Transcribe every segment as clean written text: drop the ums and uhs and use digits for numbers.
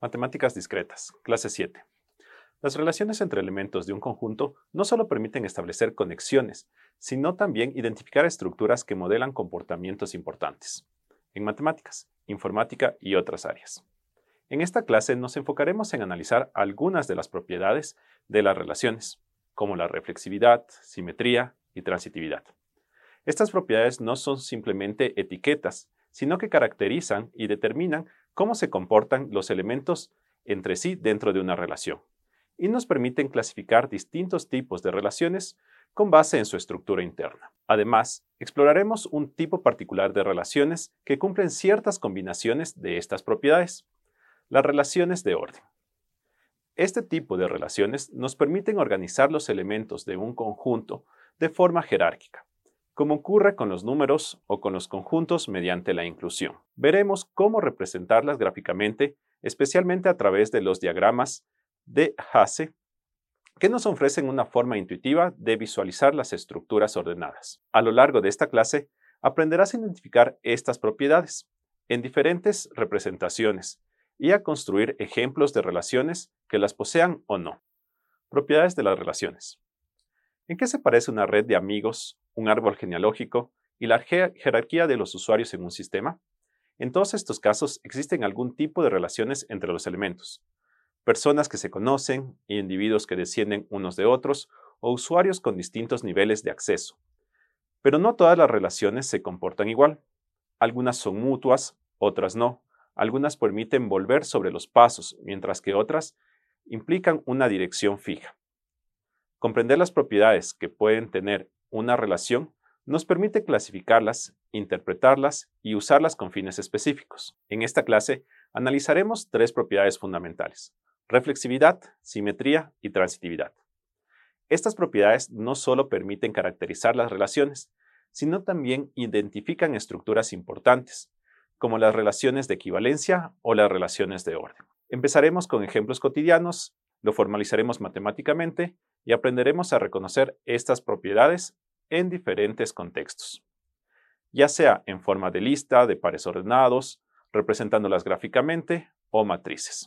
Matemáticas discretas, clase 7. Las relaciones entre elementos de un conjunto no solo permiten establecer conexiones, sino también identificar estructuras que modelan comportamientos importantes en matemáticas, informática y otras áreas. En esta clase nos enfocaremos en analizar algunas de las propiedades de las relaciones, como la reflexividad, simetría y transitividad. Estas propiedades no son simplemente etiquetas, sino que caracterizan y determinan cómo se comportan los elementos entre sí dentro de una relación, y nos permiten clasificar distintos tipos de relaciones con base en su estructura interna. Además, exploraremos un tipo particular de relaciones que cumplen ciertas combinaciones de estas propiedades, las relaciones de orden. Este tipo de relaciones nos permiten organizar los elementos de un conjunto de forma jerárquica, como ocurre con los números o con los conjuntos mediante la inclusión. Veremos cómo representarlas gráficamente, especialmente a través de los diagramas de Hasse, que nos ofrecen una forma intuitiva de visualizar las estructuras ordenadas. A lo largo de esta clase, aprenderás a identificar estas propiedades en diferentes representaciones y a construir ejemplos de relaciones que las posean o no. Propiedades de las relaciones. ¿En qué se parece una red de amigos, un árbol genealógico y la jerarquía de los usuarios en un sistema? En todos estos casos existen algún tipo de relaciones entre los elementos. Personas que se conocen, individuos que descienden unos de otros o usuarios con distintos niveles de acceso. Pero no todas las relaciones se comportan igual. Algunas son mutuas, otras no. Algunas permiten volver sobre los pasos, mientras que otras implican una dirección fija. Comprender las propiedades que pueden tener una relación nos permite clasificarlas, interpretarlas y usarlas con fines específicos. En esta clase analizaremos tres propiedades fundamentales: reflexividad, simetría y transitividad. Estas propiedades no solo permiten caracterizar las relaciones, sino también identifican estructuras importantes, como las relaciones de equivalencia o las relaciones de orden. Empezaremos con ejemplos cotidianos, lo formalizaremos matemáticamente y aprenderemos a reconocer estas propiedades en diferentes contextos, ya sea en forma de lista, de pares ordenados, representándolas gráficamente o matrices.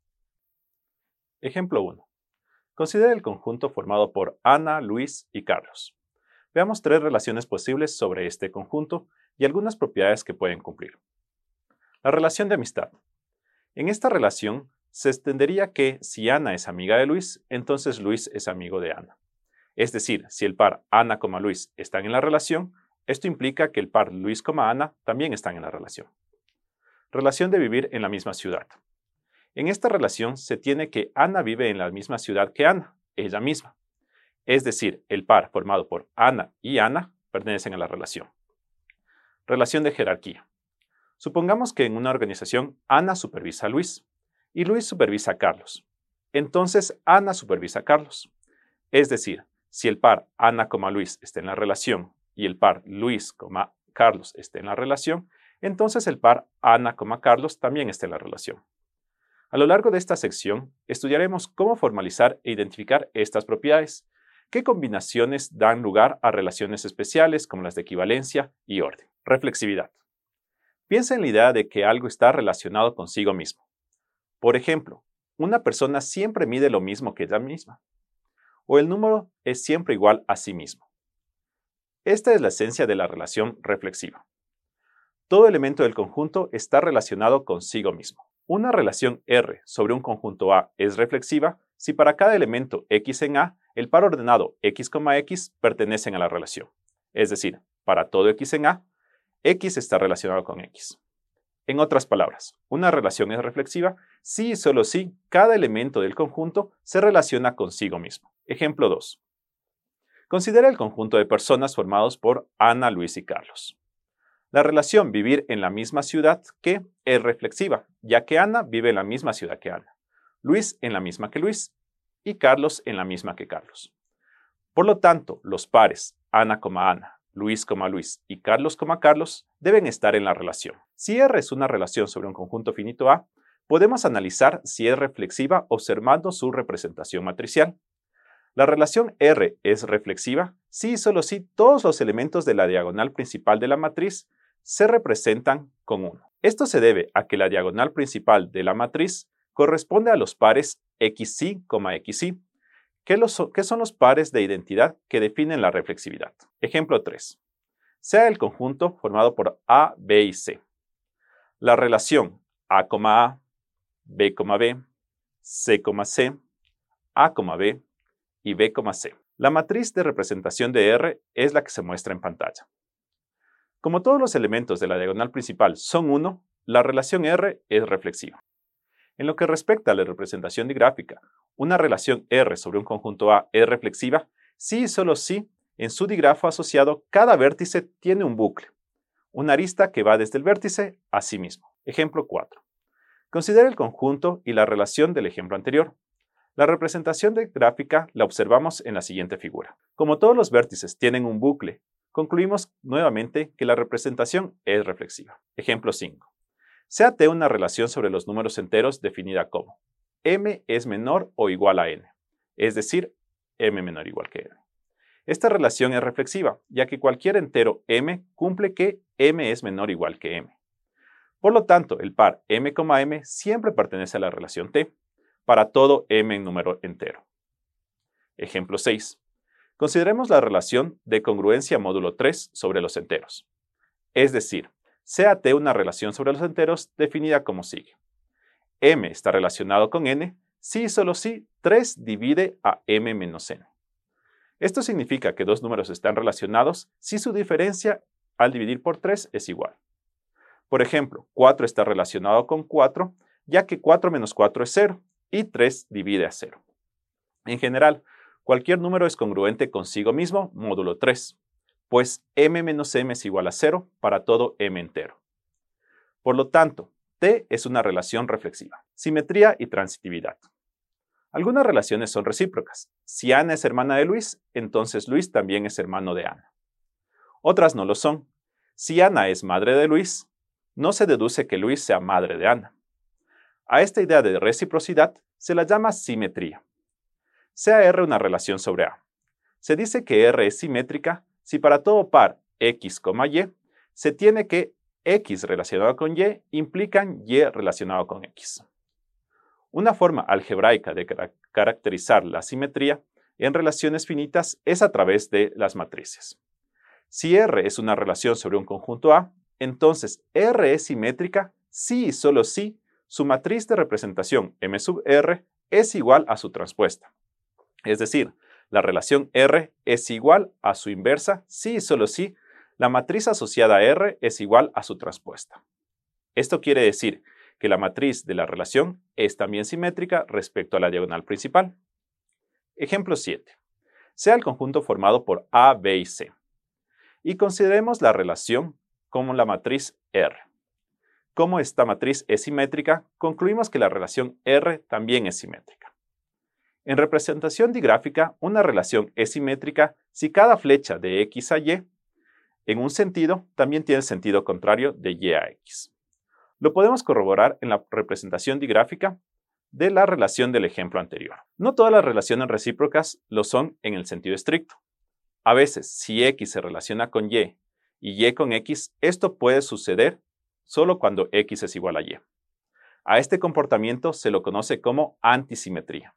Ejemplo 1. Considera el conjunto formado por Ana, Luis y Carlos. Veamos tres relaciones posibles sobre este conjunto y algunas propiedades que pueden cumplir. La relación de amistad. En esta relación se extendería que si Ana es amiga de Luis, entonces Luis es amigo de Ana. Es decir, si el par Ana, Luis están en la relación, esto implica que el par Luis, Ana también están en la relación. Relación de vivir en la misma ciudad. En esta relación se tiene que Ana vive en la misma ciudad que Ana, ella misma. Es decir, el par formado por Ana y Ana pertenecen a la relación. Relación de jerarquía. Supongamos que en una organización Ana supervisa a Luis y Luis supervisa a Carlos. Entonces Ana supervisa a Carlos. Es decir, si el par Ana, Luis está en la relación y el par Luis, Carlos está en la relación, entonces el par Ana, Carlos también está en la relación. A lo largo de esta sección, estudiaremos cómo formalizar e identificar estas propiedades, qué combinaciones dan lugar a relaciones especiales como las de equivalencia y orden. Reflexividad. Piensa en la idea de que algo está relacionado consigo mismo. Por ejemplo, una persona siempre mide lo mismo que ella misma, o el número es siempre igual a sí mismo. Esta es la esencia de la relación reflexiva. Todo elemento del conjunto está relacionado consigo mismo. Una relación R sobre un conjunto A es reflexiva si para cada elemento X en A, el par ordenado X, X pertenecen a la relación. Es decir, para todo X en A, X está relacionado con X. En otras palabras, una relación es reflexiva si y solo si cada elemento del conjunto se relaciona consigo mismo. Ejemplo 2. Considera el conjunto de personas formados por Ana, Luis y Carlos. La relación vivir en la misma ciudad que es reflexiva, ya que Ana vive en la misma ciudad que Ana, Luis en la misma que Luis y Carlos en la misma que Carlos. Por lo tanto, los pares Ana, Ana, Luis, Luis y Carlos, Carlos deben estar en la relación. Si R es una relación sobre un conjunto finito A, podemos analizar si es reflexiva observando su representación matricial. La relación R es reflexiva si y solo si todos los elementos de la diagonal principal de la matriz se representan con 1. Esto se debe a que la diagonal principal de la matriz corresponde a los pares xy, xy, que son los pares de identidad que definen la reflexividad. Ejemplo 3. Sea el conjunto formado por A, B y C. La relación A, B, B, C, C, A, B y B, C. La matriz de representación de R es la que se muestra en pantalla. Como todos los elementos de la diagonal principal son 1, la relación R es reflexiva. En lo que respecta a la representación digráfica, una relación R sobre un conjunto A es reflexiva si y solo si en su digrafo asociado cada vértice tiene un bucle, una arista que va desde el vértice a sí mismo. Ejemplo 4. Considera el conjunto y la relación del ejemplo anterior. La representación gráfica la observamos en la siguiente figura. Como todos los vértices tienen un bucle, concluimos nuevamente que la representación es reflexiva. Ejemplo 5. Sea T una relación sobre los números enteros definida como m es menor o igual a n, es decir, m menor o igual que n. Esta relación es reflexiva, ya que cualquier entero m cumple que m es menor o igual que m. Por lo tanto, el par m, m siempre pertenece a la relación T, para todo m en número entero. Ejemplo 6. Consideremos la relación de congruencia módulo 3 sobre los enteros. Es decir, sea T una relación sobre los enteros definida como sigue. M está relacionado con n si y solo si 3 divide a m menos n. Esto significa que dos números están relacionados si su diferencia al dividir por 3 es igual. Por ejemplo, 4 está relacionado con 4, ya que 4 menos 4 es 0, y 3 divide a 0. En general, cualquier número es congruente consigo mismo, módulo 3, pues m menos m es igual a 0 para todo m entero. Por lo tanto, T es una relación reflexiva. Simetría y transitividad. Algunas relaciones son recíprocas. Si Ana es hermana de Luis, entonces Luis también es hermano de Ana. Otras no lo son. Si Ana es madre de Luis, no se deduce que Luis sea madre de Ana. A esta idea de reciprocidad se la llama simetría. Sea R una relación sobre A. Se dice que R es simétrica si para todo par x, y se tiene que x relacionado con y implican y relacionado con x. Una forma algebraica de caracterizar la simetría en relaciones finitas es a través de las matrices. Si R es una relación sobre un conjunto A, entonces R es simétrica si y solo si su matriz de representación M sub R es igual a su transpuesta. Es decir, la relación R es igual a su inversa si y solo si la matriz asociada a R es igual a su transpuesta. Esto quiere decir que la matriz de la relación es también simétrica respecto a la diagonal principal. Ejemplo 7. Sea el conjunto formado por A, B y C. Y consideremos la relación como la matriz R. Como esta matriz es simétrica, concluimos que la relación R también es simétrica. En representación digráfica, una relación es simétrica si cada flecha de X a Y, en un sentido, también tiene el sentido contrario de Y a X. Lo podemos corroborar en la representación digráfica de la relación del ejemplo anterior. No todas las relaciones recíprocas lo son en el sentido estricto. A veces, si X se relaciona con Y y Y con X, esto puede suceder solo cuando X es igual a Y. A este comportamiento se lo conoce como antisimetría.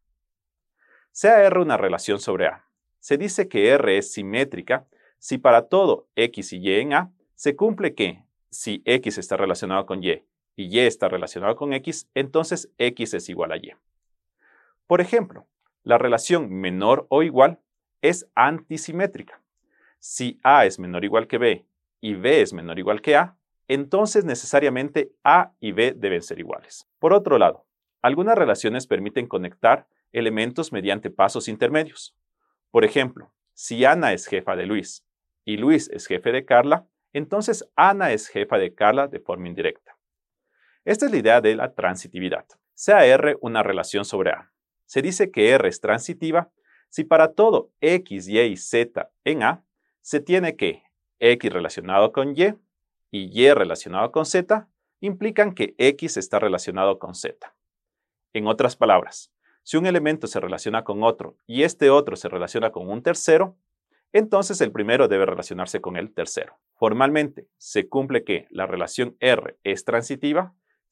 Sea R una relación sobre A. Se dice que R es simétrica si para todo X y Y en A se cumple que si X está relacionado con Y y Y está relacionado con X, entonces X es igual a Y. Por ejemplo, la relación menor o igual es antisimétrica. Si A es menor o igual que B y B es menor o igual que A, entonces necesariamente A y B deben ser iguales. Por otro lado, algunas relaciones permiten conectar elementos mediante pasos intermedios. Por ejemplo, si Ana es jefa de Luis y Luis es jefe de Carla, entonces Ana es jefa de Carla de forma indirecta. Esta es la idea de la transitividad. Sea R una relación sobre A. Se dice que R es transitiva si para todo X, Y y Z en A se tiene que X relacionado con Y y Y relacionado con Z implican que X está relacionado con Z. En otras palabras, si un elemento se relaciona con otro y este otro se relaciona con un tercero, entonces el primero debe relacionarse con el tercero. Formalmente, se cumple que la relación R es transitiva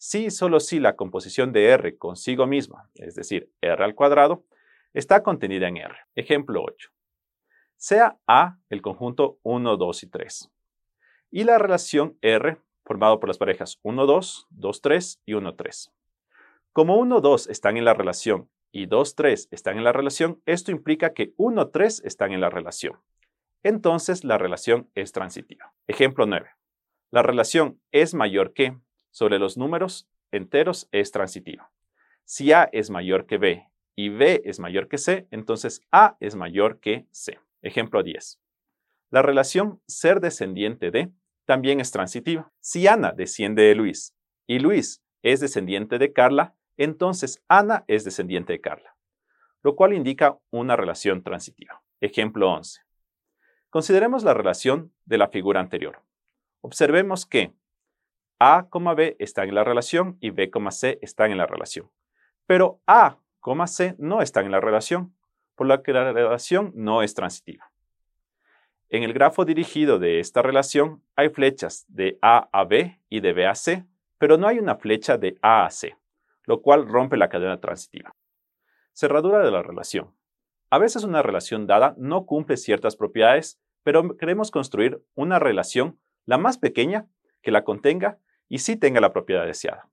si y solo si la composición de R consigo misma, es decir, R al cuadrado, está contenida en R. Ejemplo 8. Sea A el conjunto 1, 2 y 3. Y la relación R formado por las parejas 1, 2, 2, 3 y 1, 3. Como 1, 2 están en la relación y 2, 3 están en la relación, esto implica que 1, 3 están en la relación. Entonces la relación es transitiva. Ejemplo 9. La relación es mayor que sobre los números enteros es transitiva. Si A es mayor que B y B es mayor que C, entonces A es mayor que C. Ejemplo 10. La relación ser descendiente de también es transitiva. Si Ana desciende de Luis y Luis es descendiente de Carla, entonces Ana es descendiente de Carla, lo cual indica una relación transitiva. Ejemplo 11. Consideremos la relación de la figura anterior. Observemos que A, B están en la relación y B, C están en la relación. Pero A, C no están en la relación, por lo que la relación no es transitiva. En el grafo dirigido de esta relación hay flechas de A a B y de B a C, pero no hay una flecha de A a C, lo cual rompe la cadena transitiva. Cerradura de la relación. A veces una relación dada no cumple ciertas propiedades, pero queremos construir una relación la más pequeña que la contenga y sí tenga la propiedad deseada.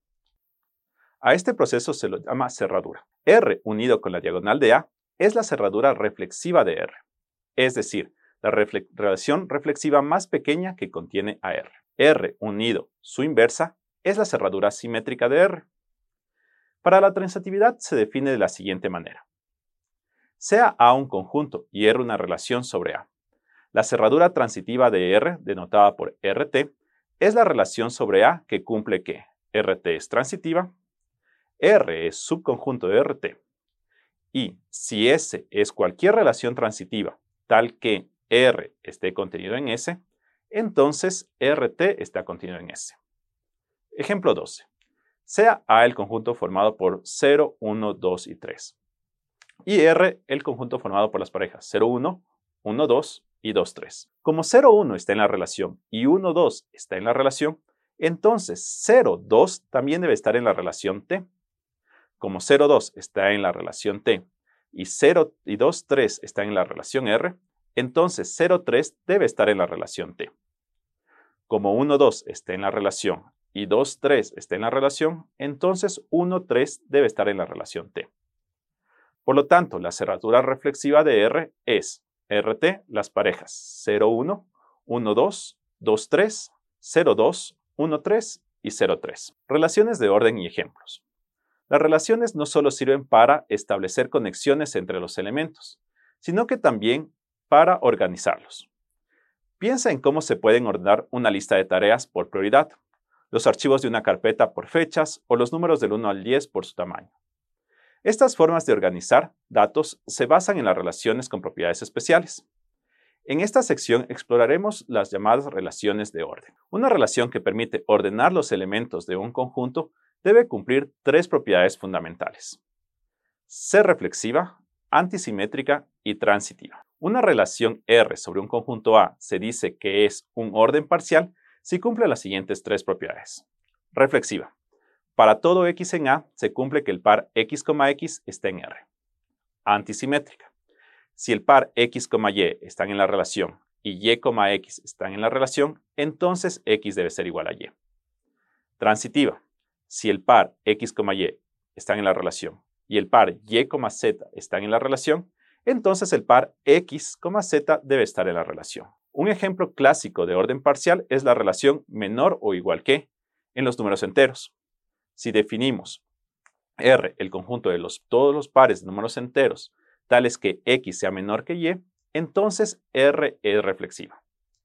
A este proceso se lo llama cerradura. R unido con la diagonal de A es la cerradura reflexiva de R, es decir, la relación reflexiva más pequeña que contiene a R. R unido su inversa es la cerradura simétrica de R. Para la transitividad se define de la siguiente manera. Sea A un conjunto y R una relación sobre A. La cerradura transitiva de R, denotada por RT, es la relación sobre A que cumple que RT es transitiva, R es subconjunto de RT, y si S es cualquier relación transitiva, tal que R esté contenido en S, entonces RT está contenido en S. Ejemplo 12. Sea A el conjunto formado por 0, 1, 2 y 3. Y R el conjunto formado por las parejas 0, 1, 1, 2 y 2, 3. Como 0, 1 está en la relación y 1, 2 está en la relación, entonces 0, 2 también debe estar en la relación T. Como 0, 2 está en la relación T y 0 y 2, 3 están en la relación R, entonces 0, 3 debe estar en la relación T. Como 1, 2 está en la relación y 2, 3 está en la relación, entonces 1, 3 debe estar en la relación T. Por lo tanto, la cerradura reflexiva de R es RT, las parejas 0, 1, 1, 2, 2, 3, 0, 2, 1, 3 y 0, 3. Relaciones de orden y ejemplos. Las relaciones no solo sirven para establecer conexiones entre los elementos, sino que también para organizarlos. Piensa en cómo se pueden ordenar una lista de tareas por prioridad, los archivos de una carpeta por fechas o los números del 1 al 10 por su tamaño. Estas formas de organizar datos se basan en las relaciones con propiedades especiales. En esta sección exploraremos las llamadas relaciones de orden. Una relación que permite ordenar los elementos de un conjunto debe cumplir tres propiedades fundamentales: ser reflexiva, antisimétrica y transitiva. Una relación R sobre un conjunto A se dice que es un orden parcial si cumple las siguientes tres propiedades. Reflexiva. Para todo X en A se cumple que el par X, X está en R. Antisimétrica. Si el par X, Y están en la relación y Y, X están en la relación, entonces X debe ser igual a Y. Transitiva. Si el par X, Y están en la relación y el par Y, Z están en la relación, entonces el par X, Z debe estar en la relación. Un ejemplo clásico de orden parcial es la relación menor o igual que en los números enteros. Si definimos R, el conjunto de todos los pares de números enteros, tales que X sea menor que Y, entonces R es reflexiva.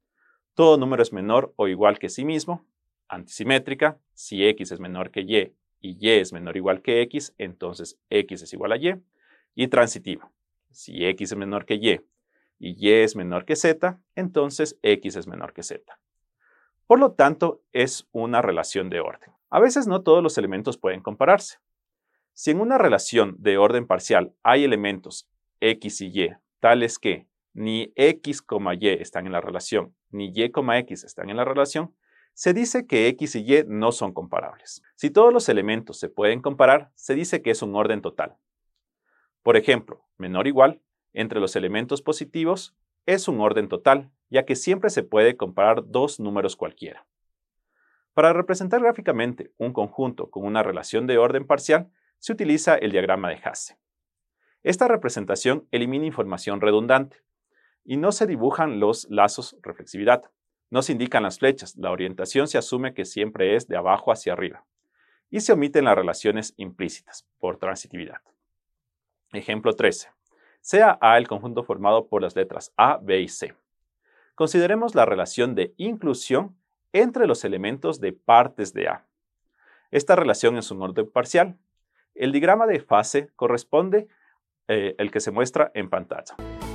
Todo número es menor o igual que sí mismo. Antisimétrica. Si X es menor que Y y es menor o igual que X, entonces X es igual a Y. Y transitiva. Si X es menor que Y y es menor que Z, entonces X es menor que Z. Por lo tanto, es una relación de orden. A veces no todos los elementos pueden compararse. Si en una relación de orden parcial hay elementos X y Y, tales que ni X, Y están en la relación, ni Y, X están en la relación, se dice que X y Y no son comparables. Si todos los elementos se pueden comparar, se dice que es un orden total. Por ejemplo, menor o igual entre los elementos positivos es un orden total, ya que siempre se puede comparar dos números cualquiera. Para representar gráficamente un conjunto con una relación de orden parcial, se utiliza el diagrama de Hasse. Esta representación elimina información redundante y no se dibujan los lazos reflexividad. No se indican las flechas, la orientación se asume que siempre es de abajo hacia arriba. Y se omiten las relaciones implícitas, por transitividad. Ejemplo 13. Sea A el conjunto formado por las letras A, B y C. Consideremos la relación de inclusión entre los elementos de partes de A. Esta relación es un orden parcial. El diagrama de fase corresponde al que se muestra en pantalla.